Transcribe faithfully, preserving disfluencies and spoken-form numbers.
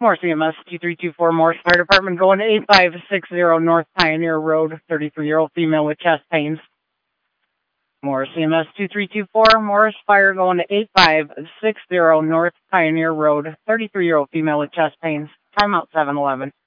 Morris E M S two three two four, Morris Fire Department, going to eight five six zero North Pioneer Road, thirty-three-year-old female with chest pains. Morris E M S two three two four, Morris Fire, going to eight five six zero North Pioneer Road, thirty-three-year-old female with chest pains. Timeout seven eleven.